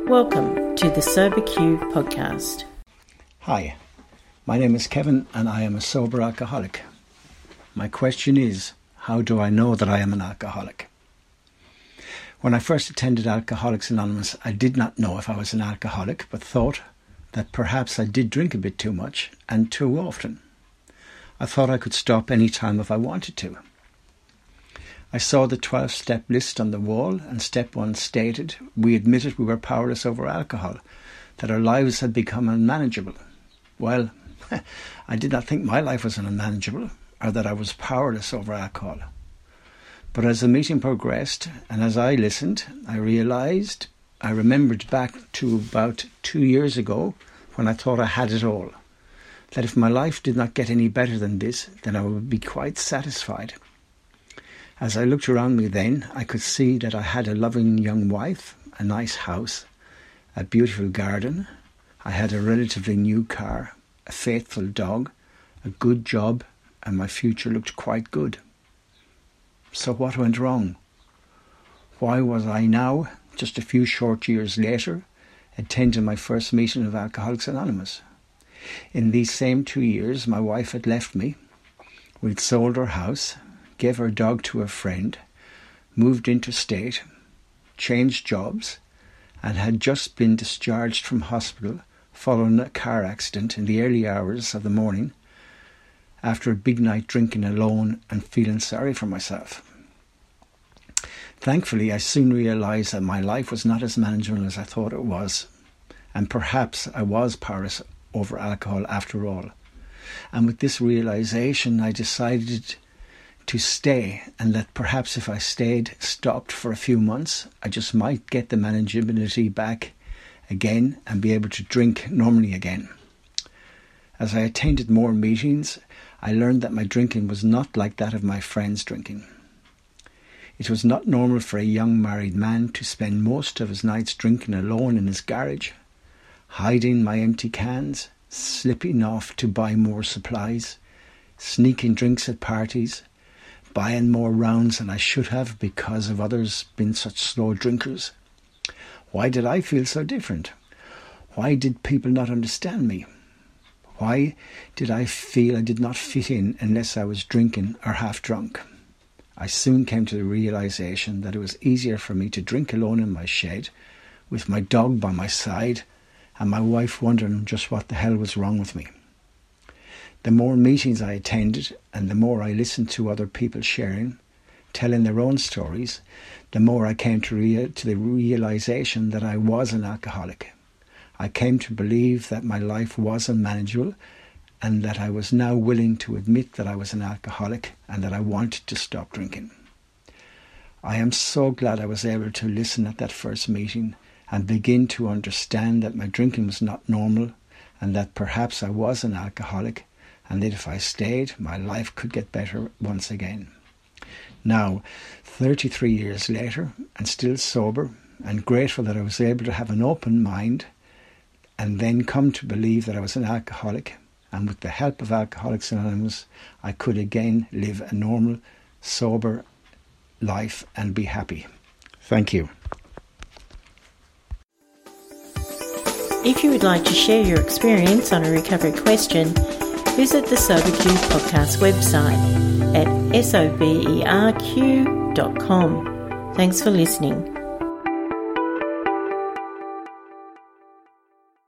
Welcome to the Sober Q podcast. Hi, my name is Kevin and I am a sober alcoholic. My question is, how do I know that I am an alcoholic? When I first attended Alcoholics Anonymous, I did not know if I was an alcoholic, but thought that perhaps I did drink a bit too much and too often. I thought I could stop any time if I wanted to. I saw the 12-step list on the wall, and step 1 stated we admitted we were powerless over alcohol, that our lives had become unmanageable. Well, I did not think my life was unmanageable or that I was powerless over alcohol. But as the meeting progressed and as I listened, I remembered back to about 2 years ago when I thought I had it all, that if my life did not get any better than this, then I would be quite satisfied. As I looked around me then, I could see that I had a loving young wife, a nice house, a beautiful garden. I had a relatively new car, a faithful dog, a good job, and my future looked quite good. So what went wrong? Why was I now, just a few short years later, attending my first meeting of Alcoholics Anonymous? In these same 2 years, my wife had left me. We'd sold our house, gave our dog to a friend, moved interstate, changed jobs, and had just been discharged from hospital following a car accident in the early hours of the morning after a big night drinking alone and feeling sorry for myself. Thankfully, I soon realised that my life was not as manageable as I thought it was, and perhaps I was powerless over alcohol after all. And with this realisation, I decided to stay, and that perhaps if I stopped for a few months, I just might get the manageability back again and be able to drink normally again. As I attended more meetings, I learned that my drinking was not like that of my friends' drinking. It was not normal for a young married man to spend most of his nights drinking alone in his garage, hiding my empty cans, slipping off to buy more supplies, sneaking drinks at parties, buying more rounds than I should have because of others being such slow drinkers. Why did I feel so different? Why did people not understand me? Why did I feel I did not fit in unless I was drinking or half drunk? I soon came to the realisation that it was easier for me to drink alone in my shed with my dog by my side and my wife wondering just what the hell was wrong with me. The more meetings I attended and the more I listened to other people sharing, telling their own stories, the more I came to the realisation that I was an alcoholic. I came to believe that my life was unmanageable and that I was now willing to admit that I was an alcoholic and that I wanted to stop drinking. I am so glad I was able to listen at that first meeting and begin to understand that my drinking was not normal and that perhaps I was an alcoholic, and that if I stayed, my life could get better once again. Now, 33 years later, and still sober, and grateful that I was able to have an open mind, and then come to believe that I was an alcoholic, and with the help of Alcoholics Anonymous, I could again live a normal, sober life and be happy. Thank you. If you would like to share your experience on a recovery question, visit the Sober Q podcast website at soberq.com. Thanks for listening.